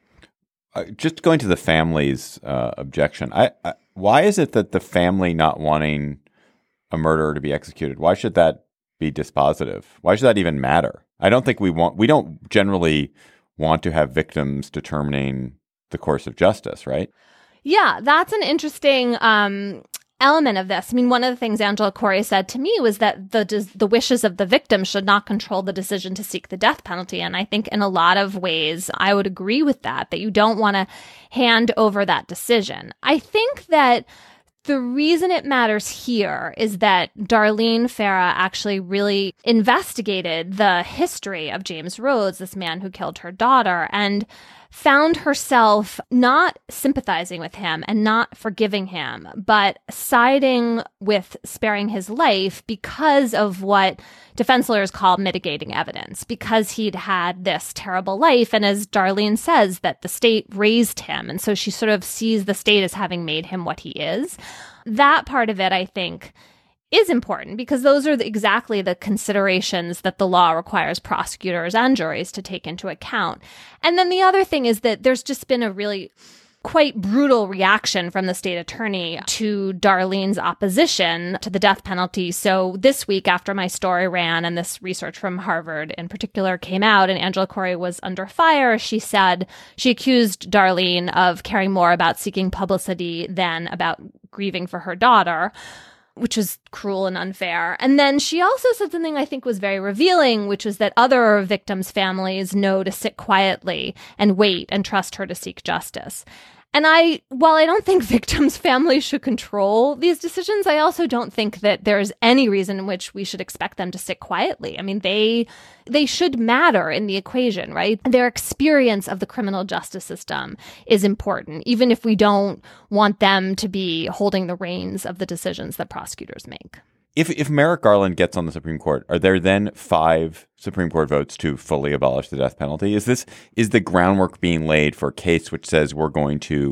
Just going to the family's objection, why is it that the family not wanting a murderer to be executed, why should that be dispositive? Why should that even matter? I don't think we don't generally want to have victims determining the course of justice, right? Yeah, that's an interesting element of this. I mean, one of the things Angela Corey said to me was that the wishes of the victim should not control the decision to seek the death penalty. And I think in a lot of ways, I would agree with that you don't want to hand over that decision. I think that the reason it matters here is that Darlene Farah actually really investigated the history of James Rhodes, this man who killed her daughter, and found herself not sympathizing with him and not forgiving him, but siding with sparing his life because of what defense lawyers call mitigating evidence, because he'd had this terrible life. And as Darlene says, that the state raised him. And so she sort of sees the state as having made him what he is. That part of it, I think, is important because those are exactly the considerations that the law requires prosecutors and juries to take into account. And then the other thing is that there's just been a really quite brutal reaction from the state attorney to Darlene's opposition to the death penalty. So this week, after my story ran and this research from Harvard in particular came out and Angela Corey was under fire, she said she accused Darlene of caring more about seeking publicity than about grieving for her daughter, which was cruel and unfair. And then she also said something I think was very revealing, which was that other victims' families know to sit quietly and wait and trust her to seek justice. And while I don't think victims' families should control these decisions, I also don't think that there's any reason in which we should expect them to sit quietly. I mean, they should matter in the equation, right? Their experience of the criminal justice system is important, even if we don't want them to be holding the reins of the decisions that prosecutors make. If Merrick Garland gets on the Supreme Court, are there then 5 Supreme Court votes to fully abolish the death penalty? Is the groundwork being laid for a case which says we're going to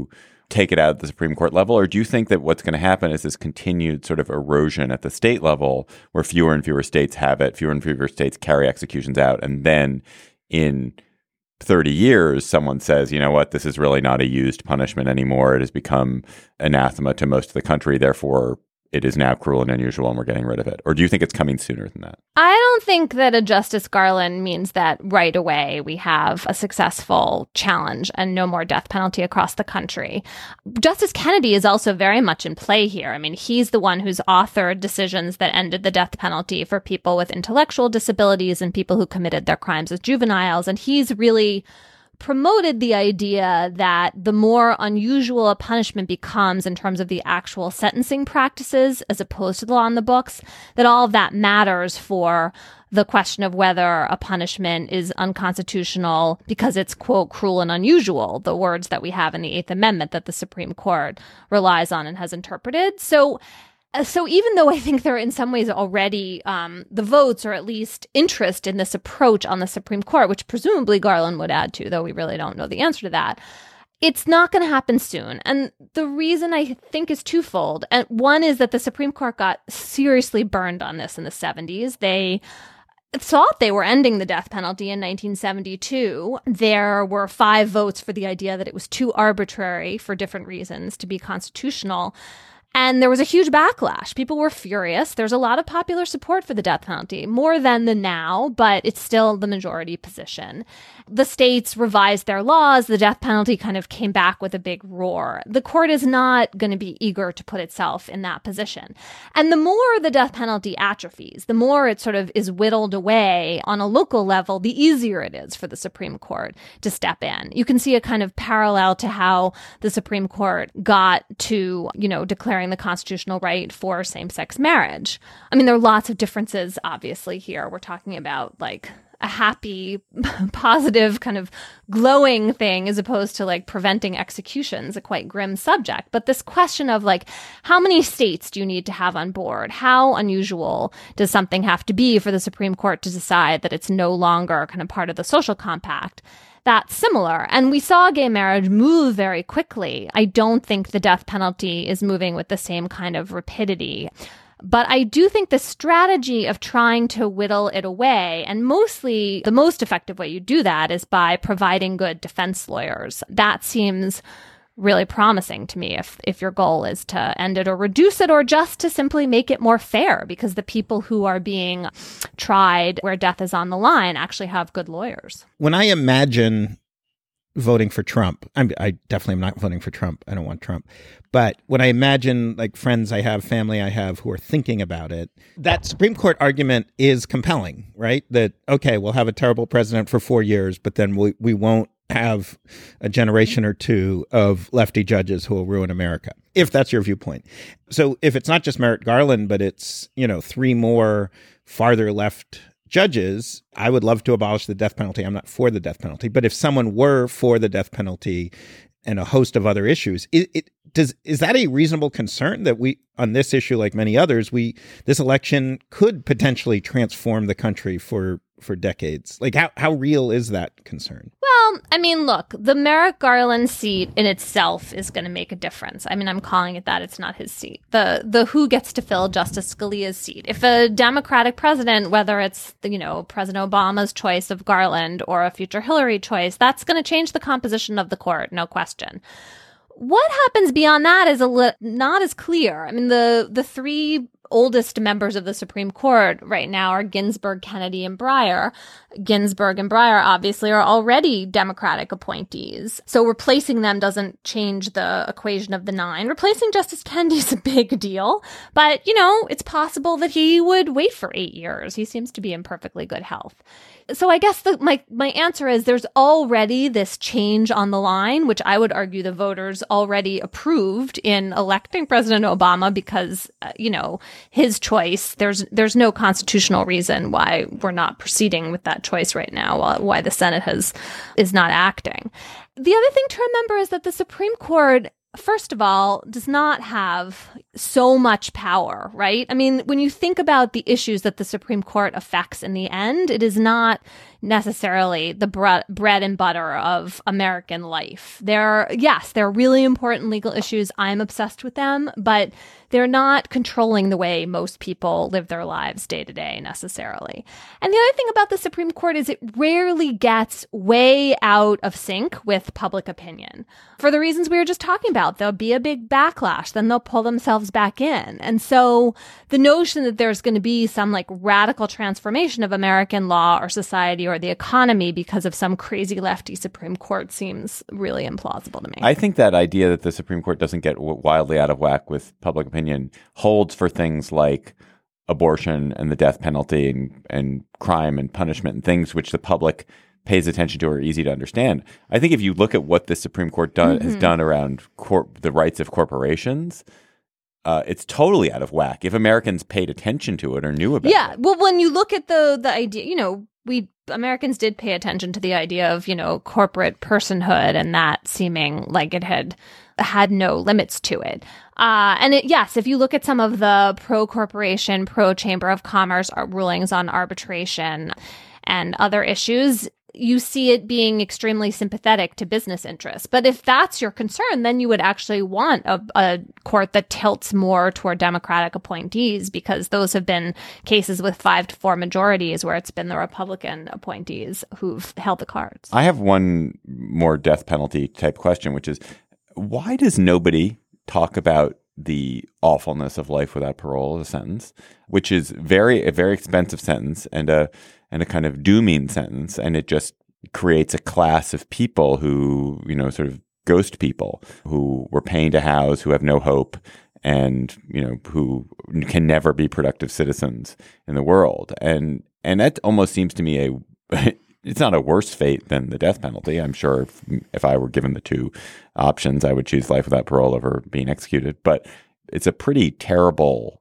take it out at the Supreme Court level? Or do you think that what's going to happen is this continued sort of erosion at the state level where fewer and fewer states have it, fewer and fewer states carry executions out, and then in 30 years, someone says, you know what, this is really not a used punishment anymore. It has become anathema to most of the country. Therefore, it is now cruel and unusual and we're getting rid of it? Or do you think it's coming sooner than that? I don't think that a Justice Garland means that right away we have a successful challenge and no more death penalty across the country. Justice Kennedy is also very much in play here. I mean, he's the one who's authored decisions that ended the death penalty for people with intellectual disabilities and people who committed their crimes as juveniles. And he's really promoted the idea that the more unusual a punishment becomes in terms of the actual sentencing practices as opposed to the law in the books, that all of that matters for the question of whether a punishment is unconstitutional because it's, quote, cruel and unusual, the words that we have in the Eighth Amendment that the Supreme Court relies on and has interpreted. So even though I think there are in some ways already the votes or at least interest in this approach on the Supreme Court, which presumably Garland would add to, though we really don't know the answer to that, it's not going to happen soon. And the reason I think is twofold. And one is that the Supreme Court got seriously burned on this in the 70s. They thought they were ending the death penalty in 1972. There were 5 votes for the idea that it was too arbitrary for different reasons to be constitutional. And there was a huge backlash. People were furious. There's a lot of popular support for the death penalty, more than the now, but it's still the majority position. The states revised their laws. The death penalty kind of came back with a big roar. The court is not going to be eager to put itself in that position. And the more the death penalty atrophies, the more it sort of is whittled away on a local level, the easier it is for the Supreme Court to step in. You can see a kind of parallel to how the Supreme Court got to, declaring the constitutional right for same-sex marriage. I mean, there are lots of differences, obviously, here. We're talking about, like, a happy, positive, kind of glowing thing as opposed to, like, preventing executions, a quite grim subject. But this question of, like, how many states do you need to have on board? How unusual does something have to be for the Supreme Court to decide that it's no longer kind of part of the social compact? That's similar. And we saw gay marriage move very quickly. I don't think the death penalty is moving with the same kind of rapidity. But I do think the strategy of trying to whittle it away, and mostly the most effective way you do that is by providing good defense lawyers. That seems really promising to me if your goal is to end it or reduce it or just to simply make it more fair, because the people who are being tried where death is on the line actually have good lawyers. When I imagine voting for Trump, I definitely am not voting for Trump. I don't want Trump. But when I imagine, like, friends I have, family I have who are thinking about it, that Supreme Court argument is compelling, right? That, okay, we'll have a terrible president for 4 years, but then we won't have a generation or two of lefty judges who will ruin America, if that's your viewpoint. So if it's not just Merrick Garland, but it's, 3 more farther left judges, I would love to abolish the death penalty. I'm not for the death penalty. But if someone were for the death penalty and a host of other issues, is that a reasonable concern that we, on this issue, like many others, this election could potentially transform the country for decades? Like, how real is that concern? Well, I mean, look, the Merrick Garland seat in itself is going to make a difference. I mean, I'm calling it that. It's not his seat. The who gets to fill Justice Scalia's seat. If a Democratic president, whether it's, President Obama's choice of Garland or a future Hillary choice, that's going to change the composition of the court, no question. What happens beyond that is not as clear. I mean, the 3 oldest members of the Supreme Court right now are Ginsburg, Kennedy, and Breyer. Ginsburg and Breyer obviously are already Democratic appointees. So replacing them doesn't change the equation of the 9. Replacing Justice Kennedy is a big deal. But, it's possible that he would wait for 8 years. He seems to be in perfectly good health. So I guess my answer is there's already this change on the line, which I would argue the voters already approved in electing President Obama because, his choice, there's no constitutional reason why we're not proceeding with that choice right now, why the Senate is not acting. The other thing to remember is that the Supreme Court, first of all, does not have so much power, right? I mean, when you think about the issues that the Supreme Court affects in the end, it is not necessarily the bread and butter of American life. They're really important legal issues. I'm obsessed with them, but they're not controlling the way most people live their lives day to day necessarily. And the other thing about the Supreme Court is it rarely gets way out of sync with public opinion. For the reasons we were just talking about, there'll be a big backlash, then they'll pull themselves back in. And so the notion that there's going to be some like radical transformation of American law or society or the economy because of some crazy lefty Supreme Court seems really implausible to me. I think that idea that the Supreme Court doesn't get wildly out of whack with public opinion holds for things like abortion and the death penalty and crime and punishment and things which the public pays attention to or are easy to understand. I think if you look at what the Supreme Court has done around the rights of corporations, it's totally out of whack. If Americans paid attention to it or knew about it. Yeah. Well, when you look at the idea, Americans did pay attention to the idea of, corporate personhood and that seeming like it had no limits to it. If you look at some of the pro-corporation, pro-Chamber of Commerce rulings on arbitration and other issues, you see it being extremely sympathetic to business interests. But if that's your concern, then you would actually want a court that tilts more toward Democratic appointees, because those have been cases with 5-4 majorities where it's been the Republican appointees who've held the cards. I have one more death penalty type question, which is, why does nobody talk about the awfulness of life without parole as a sentence, which is a very expensive sentence and a kind of dooming sentence, and it just creates a class of people who, sort of ghost people who we're paying to house, who have no hope, and who can never be productive citizens in the world, and that almost seems to me it's not a worse fate than the death penalty. I'm sure if I were given the two options, I would choose life without parole over being executed. But it's a pretty terrible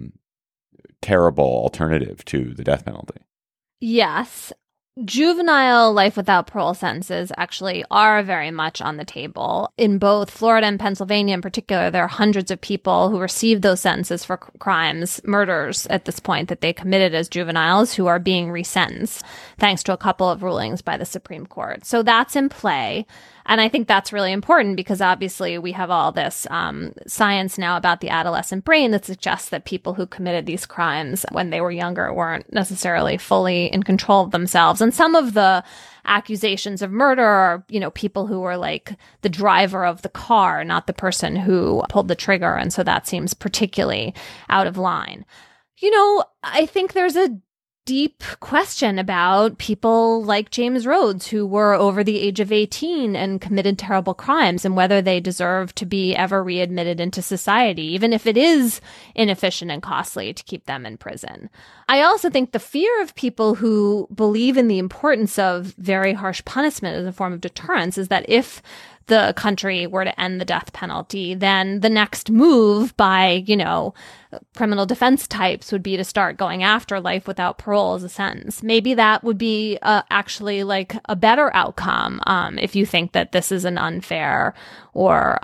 alternative to the death penalty. Yes. Juvenile life without parole sentences actually are very much on the table. In both Florida and Pennsylvania in particular, there are hundreds of people who received those sentences for murders at this point that they committed as juveniles who are being resentenced, thanks to a couple of rulings by the Supreme Court. So that's in play. And I think that's really important because obviously we have all this science now about the adolescent brain that suggests that people who committed these crimes when they were younger weren't necessarily fully in control of themselves. And some of the accusations of murder are, people who were like the driver of the car, not the person who pulled the trigger. And so that seems particularly out of line. I think there's a deep question about people like James Rhodes, who were over the age of 18 and committed terrible crimes, and whether they deserve to be ever readmitted into society, even if it is inefficient and costly to keep them in prison. I also think the fear of people who believe in the importance of very harsh punishment as a form of deterrence is that if the country were to end the death penalty, then the next move by, criminal defense types would be to start going after life without parole as a sentence. Maybe that would be actually like a better outcome if you think that this is an unfair or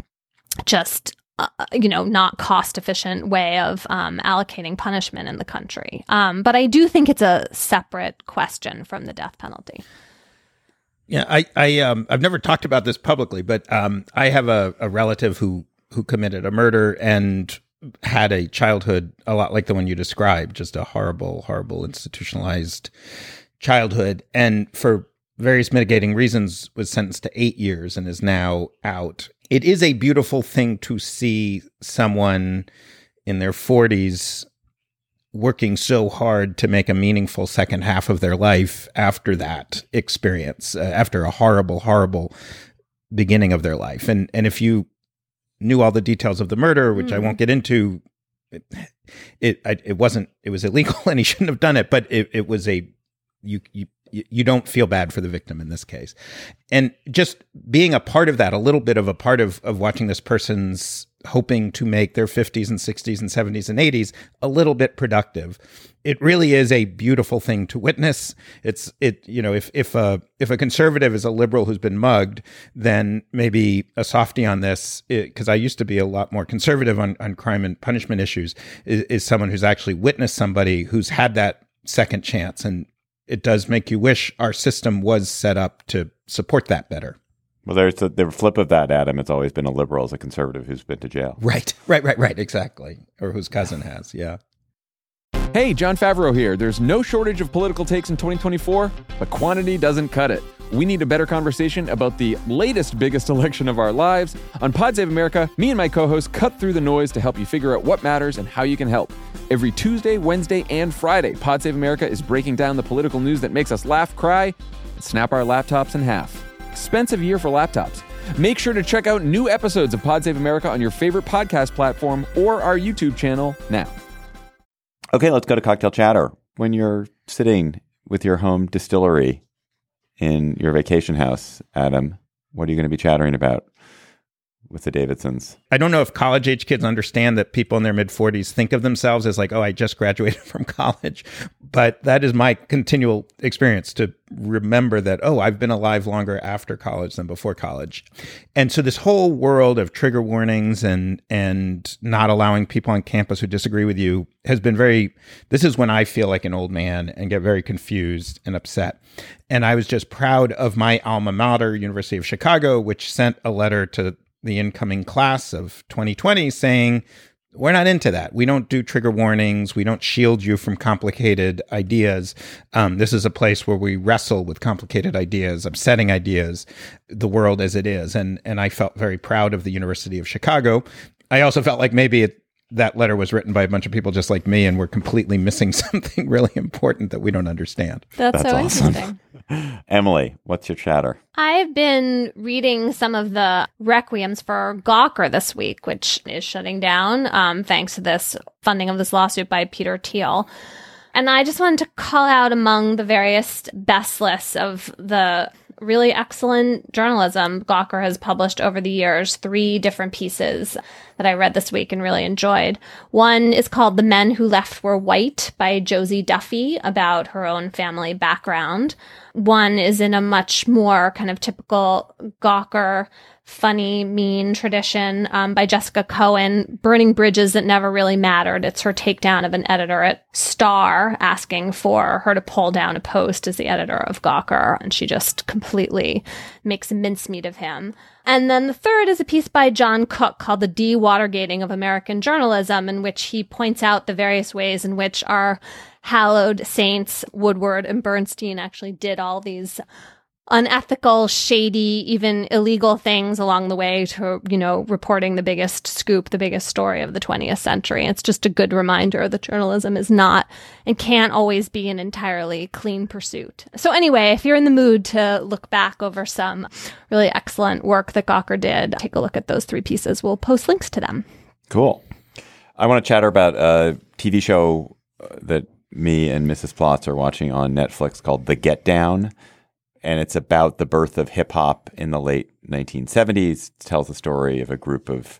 not cost efficient way of allocating punishment in the country. But I do think it's a separate question from the death penalty. Yeah, I've never talked about this publicly, but I have a relative who committed a murder and had a childhood a lot like the one you described, just a horrible, horrible institutionalized childhood, and for various mitigating reasons was sentenced to 8 years and is now out. It is a beautiful thing to see someone in their 40s working so hard to make a meaningful second half of their life after that experience, after a horrible, horrible beginning of their life. And if you knew all the details of the murder, which I won't get into, it was illegal and he shouldn't have done it, but it was You don't feel bad for the victim in this case. And just being a part of that, a little bit of a part of watching this person's hoping to make their 50s and 60s and 70s and 80s a little bit productive. It really is a beautiful thing to witness. If a conservative is a liberal who's been mugged, then maybe a softie on this, because I used to be a lot more conservative on crime and punishment issues, is someone who's actually witnessed somebody who's had that second chance. And it does make you wish our system was set up to support that better. Well, there's the flip of that, Adam. It's always been a liberal as a conservative who's been to jail. Right. Exactly. Or whose cousin has. Yeah. Hey, Jon Favreau here. There's no shortage of political takes in 2024, but quantity doesn't cut it. We need a better conversation about the latest, biggest election of our lives. On Pod Save America, me and my co-hosts cut through the noise to help you figure out what matters and how you can help. Every Tuesday, Wednesday, and Friday, Pod Save America is breaking down the political news that makes us laugh, cry, and snap our laptops in half. Expensive year for laptops. Make sure to check out new episodes of Pod Save America on your favorite podcast platform or our YouTube channel now. Okay, let's go to Cocktail Chatter. When you're sitting with your home distillery in your vacation house, Adam, what are you going to be chattering about with the Davidsons? I don't know if college-age kids understand that people in their mid-40s think of themselves as like, oh, I just graduated from college. But that is my continual experience, to remember that, oh, I've been alive longer after college than before college. And so this whole world of trigger warnings and not allowing people on campus who disagree with you has been this is when I feel like an old man and get very confused and upset. And I was just proud of my alma mater, University of Chicago, which sent a letter to the incoming class of 2020 saying, we're not into that. We don't do trigger warnings. We don't shield you from complicated ideas. This is a place where we wrestle with complicated ideas, upsetting ideas, the world as it is. And I felt very proud of the University of Chicago. I also felt like maybe that letter was written by a bunch of people just like me, and we're completely missing something really important that we don't understand. That's so awesome. Interesting. Emily, what's your chatter? I've been reading some of the requiems for Gawker this week, which is shutting down thanks to this funding of this lawsuit by Peter Thiel. And I just wanted to call out among the various best lists of the really excellent journalism Gawker has published over the years, 3 different pieces that I read this week and really enjoyed. One is called The Men Who Left Were White by Josie Duffy, about her own family background. One is in a much more kind of typical Gawker, funny, mean tradition by Jessica Cohen, Burning Bridges That Never Really Mattered. It's her takedown of an editor at Star asking for her to pull down a post as the editor of Gawker, and she just completely makes a mincemeat of him. And then the third is a piece by John Cook called The De-Watergating of American Journalism, in which he points out the various ways in which our hallowed saints, Woodward and Bernstein, actually did all these unethical, shady, even illegal things along the way to, reporting the biggest scoop, the biggest story of the 20th century. It's just a good reminder that journalism is not and can't always be an entirely clean pursuit. So anyway, if you're in the mood to look back over some really excellent work that Gawker did, take a look at those 3 pieces. We'll post links to them. Cool. I want to chatter about a TV show that me and Mrs. Plotz are watching on Netflix called The Get Down. And it's about the birth of hip-hop in the late 1970s. It tells the story of a group of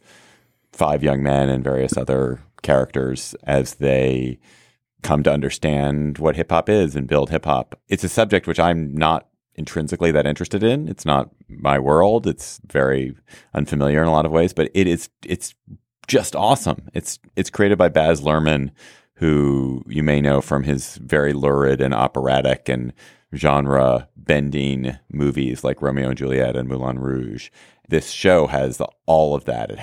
5 young men and various other characters as they come to understand what hip-hop is and build hip-hop. It's a subject which I'm not intrinsically that interested in. It's not my world. It's very unfamiliar in a lot of ways, but it's just awesome. It's created by Baz Luhrmann, who you may know from his very lurid and operatic and genre-bending movies like Romeo and Juliet and Moulin Rouge. This show has all of that.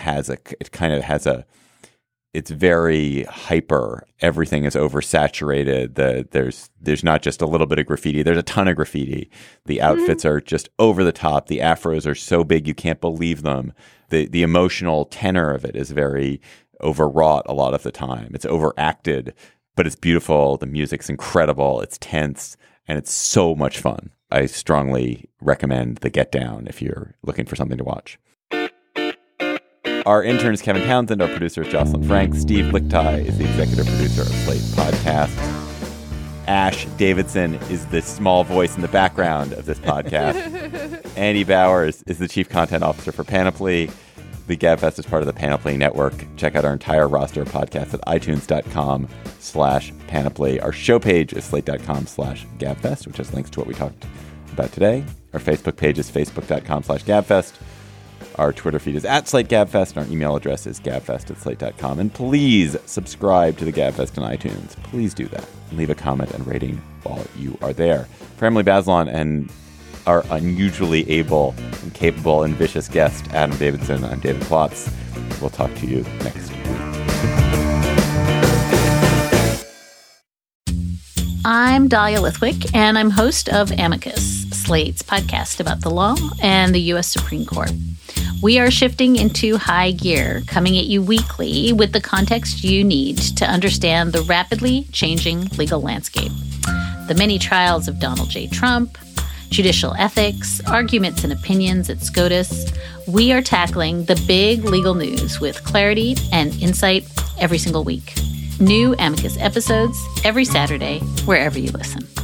It's very hyper. Everything is oversaturated. There's not just a little bit of graffiti. There's a ton of graffiti. The outfits are just over the top. The afros are so big you can't believe them. The emotional tenor of it is very overwrought a lot of the time. It's overacted, but it's beautiful. The music's incredible. It's tense. And it's so much fun. I strongly recommend The Get Down if you're looking for something to watch. Our intern is Kevin Townsend. Our producer is Jocelyn Frank. Steve Lichtai is the executive producer of Slate Podcast. Ash Davidson is the small voice in the background of this podcast. Andy Bowers is the Chief Content Officer for Panoply. The GabFest is part of the Panoply Network. Check out our entire roster of podcasts at itunes.com/Panoply. Our show page is slate.com/GabFest, which has links to what we talked about today. Our Facebook page is facebook.com/GabFest. Our Twitter feed is @SlateGabFest, and our email address is gabfest@slate.com. And please subscribe to the GabFest on iTunes. Please do that. Leave a comment and rating while you are there. For Emily Bazelon and our unusually able and capable and vicious guest, Adam Davidson, I'm David Plotz. We'll talk to you next week. I'm Dahlia Lithwick, and I'm host of Amicus, Slate's podcast about the law and the U.S. Supreme Court. We are shifting into high gear, coming at you weekly with the context you need to understand the rapidly changing legal landscape. The many trials of Donald J. Trump, judicial ethics, arguments and opinions at SCOTUS. We are tackling the big legal news with clarity and insight every single week. New Amicus episodes every Saturday, wherever you listen.